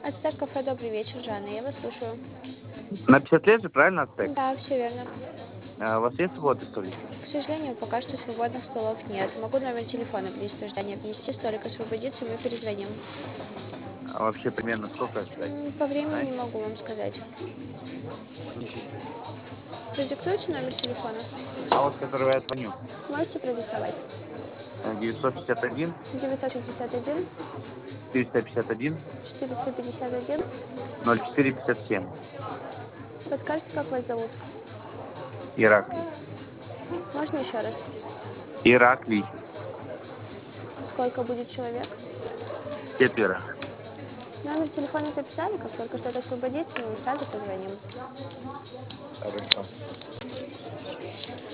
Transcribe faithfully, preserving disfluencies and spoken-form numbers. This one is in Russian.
Ацтек кафе, добрый вечер, Жанна, я вас слушаю. На пятьдесят лет же, правильно, Ацтек? Да, все верно. А у вас есть свободный столик? К сожалению, пока что свободных столов нет. Могу номер телефона при ожидания внести, столик освободится, и мы перезвоним. А вообще примерно сколько ждать? М, По времени не Знаете? могу вам сказать. Продиктуйте номер телефона. А вот с которого я звоню? Можете продиктовать. Э, девятьсот шестьдесят один девятьсот шестьдесят один четыреста пятьдесят один четыреста пятьдесят один. ноль четыре пятьдесят семь. Подскажите, как вас зовут? Ираклий. Можно еще раз? Ираклий. Сколько будет человек? Четверо. Номер телефона записали, как только что-то освободится, мы сразу позвоним. Хорошо.